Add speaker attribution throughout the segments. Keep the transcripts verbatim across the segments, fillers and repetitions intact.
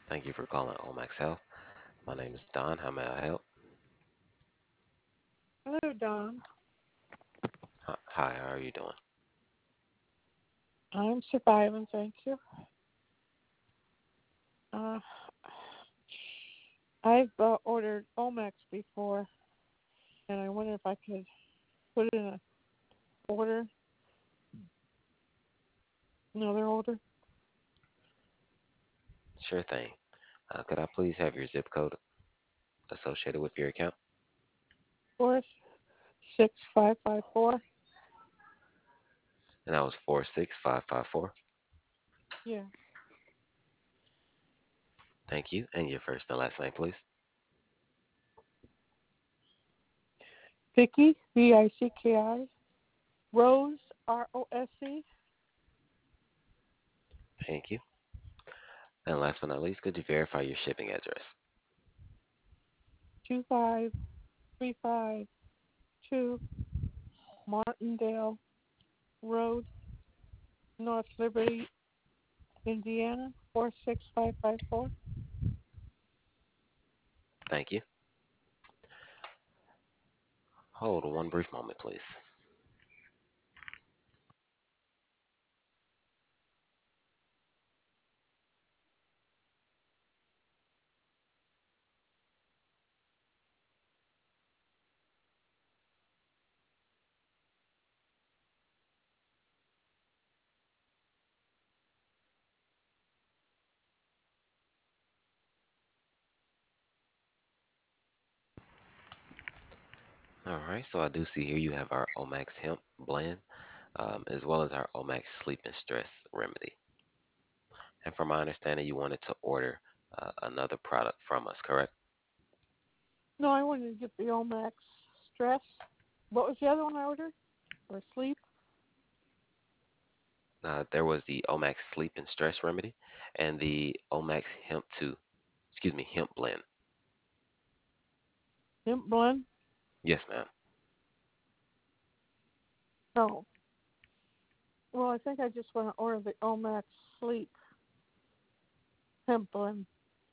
Speaker 1: Thank you for calling Omax Health. My name is Don. How may I help?
Speaker 2: Hello, Don.
Speaker 1: Hi, hi, how are you doing?
Speaker 2: I'm surviving, thank you. Uh, I've uh, ordered Omex before, and I wonder if I could put in a order, another order.
Speaker 1: Sure thing. Uh, could I please have your zip code associated with your account?
Speaker 2: Four six five five four.
Speaker 1: And that was four six five five four.
Speaker 2: Yeah.
Speaker 1: Thank you. And your first and last name, please.
Speaker 2: Vicky V I C K I. Rose R O S E.
Speaker 1: Thank you. And last but not least, could you verify your shipping address?
Speaker 2: Two five three five two Martindale Road, North Liberty, Indiana. Four six five five four.
Speaker 1: Thank you. Hold one brief moment, please. All right, so I do see here you have our Omax Hemp blend, um, as well as our Omax Sleep and Stress Remedy. And from my understanding, you wanted to order uh, another product from us, correct?
Speaker 2: No, I wanted to get the Omex Stress. What was the other one I ordered? Or sleep?
Speaker 1: Uh, there was the Omax Sleep and Stress Remedy and the Omax Hemp two, excuse me, Hemp Blend.
Speaker 2: Hemp blend?
Speaker 1: Yes, ma'am.
Speaker 2: No. Well, I think I just want to order the Omax Sleep Hemp blend.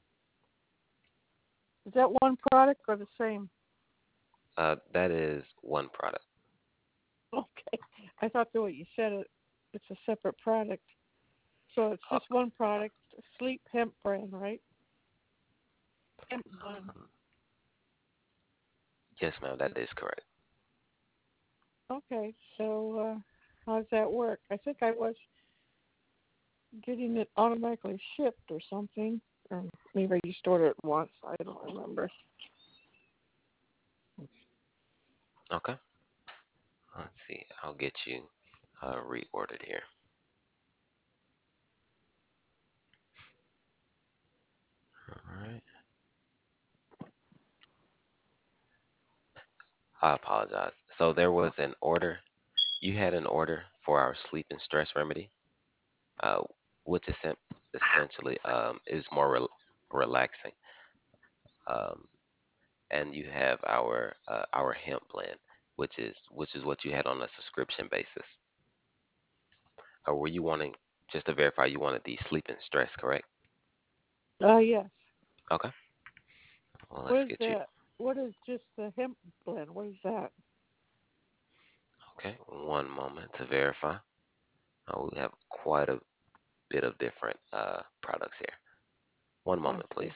Speaker 2: Is that one product or the same?
Speaker 1: Uh, that is one product.
Speaker 2: Okay. I thought the way you said it, it's a separate product. So it's
Speaker 1: Uh,
Speaker 2: just one product, Sleep Hemp brand, right? Hemp blend.
Speaker 1: yes, ma'am, that is correct.
Speaker 2: Okay. So uh, how does that work? I think I was getting it automatically shipped or something. Or maybe I just ordered it once. I don't remember.
Speaker 1: Okay. Let's see. I'll get you uh, reordered here. All right. I apologize. So there was an order. You had an order for our sleep and stress remedy, uh, which is essentially um, is more rel relaxing. Um, and you have our uh, our hemp blend, which is which is what you had on a subscription basis. Or were you wanting, just to verify, you wanted the sleep and stress, correct?
Speaker 2: Uh, yes.
Speaker 1: Okay. Well, let's
Speaker 2: What is
Speaker 1: get you.
Speaker 2: that? What is just the hemp blend? What is that?
Speaker 1: Okay, one moment to verify. Uh, we have quite a bit of different uh, products here. One
Speaker 2: I
Speaker 1: moment, please.
Speaker 2: see.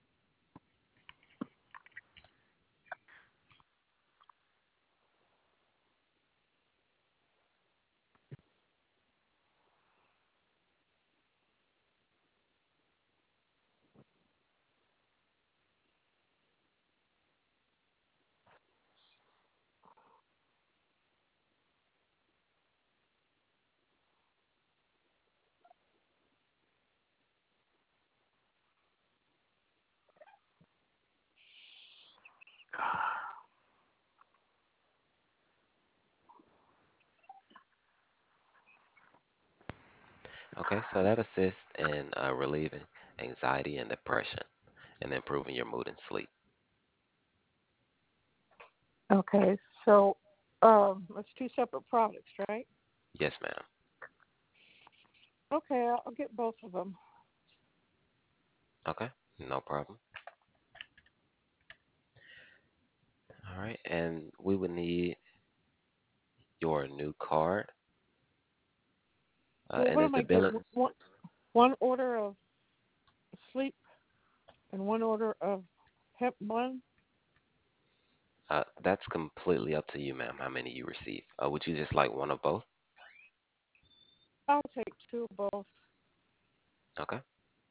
Speaker 1: Okay, so that assists in uh, relieving anxiety and depression and improving your mood and sleep.
Speaker 2: Okay, so um, it's two separate products, right?
Speaker 1: Yes, ma'am.
Speaker 2: Okay, I'll I'll get both of them.
Speaker 1: Okay, no problem. All right, and we would need your new card. Uh,
Speaker 2: Well,
Speaker 1: and
Speaker 2: what
Speaker 1: is
Speaker 2: am
Speaker 1: the
Speaker 2: I getting?
Speaker 1: billing?
Speaker 2: One, one order of sleep and one order of hemp one.
Speaker 1: Uh, that's completely up to you, ma'am. How many you receive? Uh, would you just like one of both?
Speaker 2: I'll take two of both.
Speaker 1: Okay.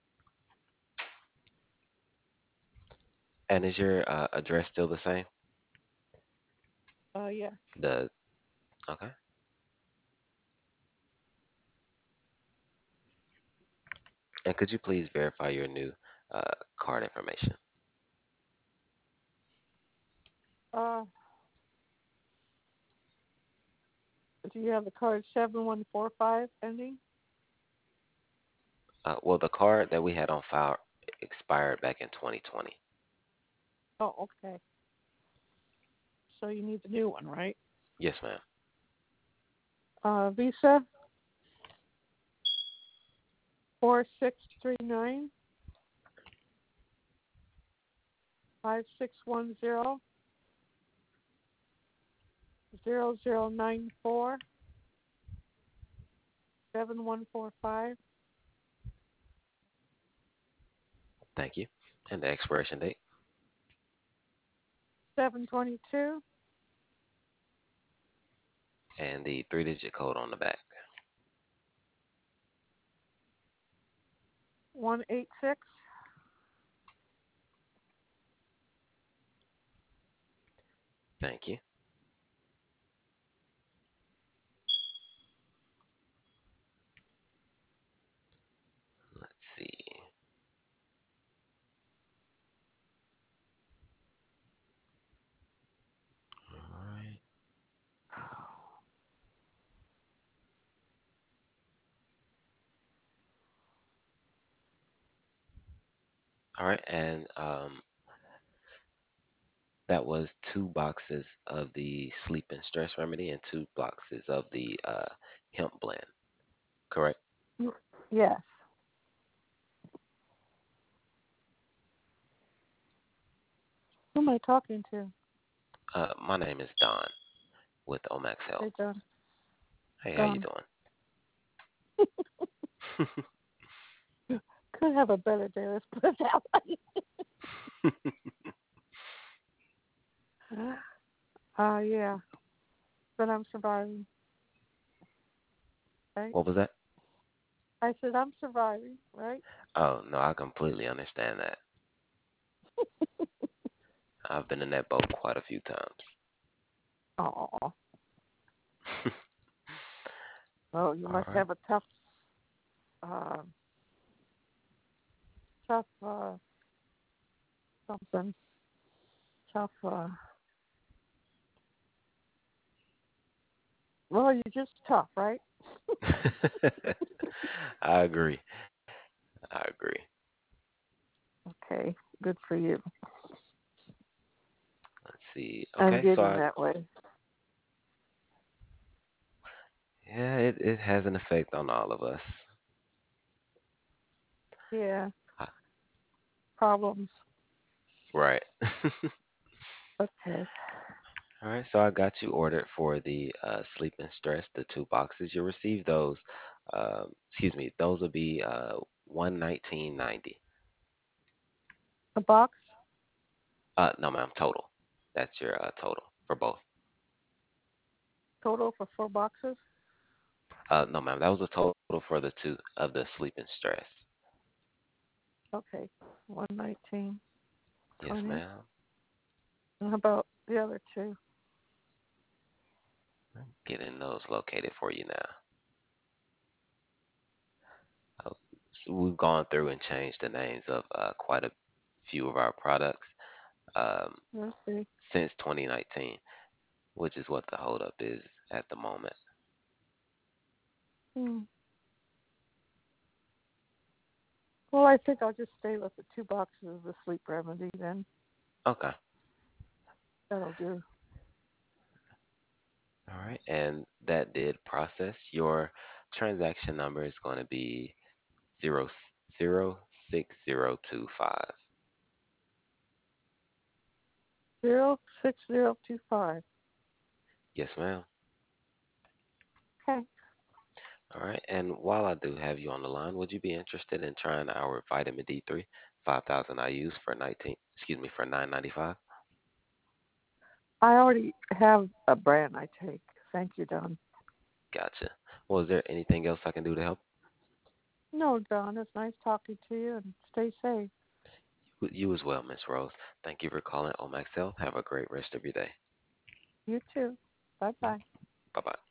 Speaker 1: And is your uh, address still the same?
Speaker 2: Uh, yeah.
Speaker 1: The okay. And could you please verify your new uh, card information?
Speaker 2: Uh, do you have the card seven one four five ending?
Speaker 1: Uh, well, the card that we had on file expired back in twenty twenty.
Speaker 2: Oh, okay. So you need the new one, right?
Speaker 1: Yes, ma'am.
Speaker 2: Uh, Visa four six three nine five six one zero zero zero nine four seven one four five
Speaker 1: Thank you. And the expiration date
Speaker 2: seven twenty two
Speaker 1: and the three-digit code on the back.
Speaker 2: one eight six.
Speaker 1: Thank you. Let's see. All right. All right. And um, that was two boxes of the sleep and stress remedy and two boxes of the uh, hemp blend. Correct?
Speaker 2: Yes. Who am I talking to?
Speaker 1: Uh, my name is Don with Omax Health.
Speaker 2: Hey, John.
Speaker 1: Hey, how you
Speaker 2: Don.
Speaker 1: doing?
Speaker 2: Could have a better day. Let's put it that way. Uh, yeah. But I'm surviving, right?
Speaker 1: What was that?
Speaker 2: I said I'm surviving, right?
Speaker 1: Oh, no, I completely understand that. I've been in that boat quite a few times.
Speaker 2: Oh. Oh, you
Speaker 1: All
Speaker 2: must
Speaker 1: right.
Speaker 2: have a tough, uh, tough, uh, something. Tough, uh, well, you're just tough, right?
Speaker 1: I agree. I agree.
Speaker 2: Okay. Good for you.
Speaker 1: Let's see.
Speaker 2: I'm
Speaker 1: Okay, so
Speaker 2: getting
Speaker 1: I,
Speaker 2: that way.
Speaker 1: yeah, it, it has an effect on all of us.
Speaker 2: Yeah.
Speaker 1: Uh,
Speaker 2: Problems.
Speaker 1: Right.
Speaker 2: Okay.
Speaker 1: All right, so I got you ordered for the uh, sleep and stress, the two boxes. You'll receive those. Um, excuse me, those will be uh, one nineteen ninety.
Speaker 2: A box
Speaker 1: Uh, no, ma'am, total. That's your uh, total for both.
Speaker 2: total for four boxes.
Speaker 1: Uh, no, ma'am, that was the total for the two of the sleep and stress.
Speaker 2: Okay. One nineteen
Speaker 1: Yes,
Speaker 2: twenty.
Speaker 1: ma'am.
Speaker 2: And how about the other two?
Speaker 1: Getting those located for you now. Uh, so we've gone through and changed the names of uh, quite a few of our products um,
Speaker 2: Let's see.
Speaker 1: since twenty nineteen, which is what the holdup is at the moment.
Speaker 2: Hmm. Well, I think I'll just stay with the two boxes of the sleep remedy then.
Speaker 1: Okay.
Speaker 2: That'll do.
Speaker 1: All right. And that did process. Your transaction number is going to be zero zero six zero two five.
Speaker 2: Zero six zero two five.
Speaker 1: Yes, ma'am.
Speaker 2: Okay.
Speaker 1: All right. And while I do have you on the line, would you be interested in trying our vitamin D three, five thousand I U's for nineteen, excuse me, for nine ninety-five?
Speaker 2: I already have a brand I take. Thank you, Don.
Speaker 1: Gotcha. Well, is there anything else I can do to help?
Speaker 2: No, Don, it's nice talking to you and stay safe.
Speaker 1: You you as well, Miss Rose. Thank you for calling Omax Health. Have a great rest of your day.
Speaker 2: You too. Bye bye.
Speaker 1: Bye bye.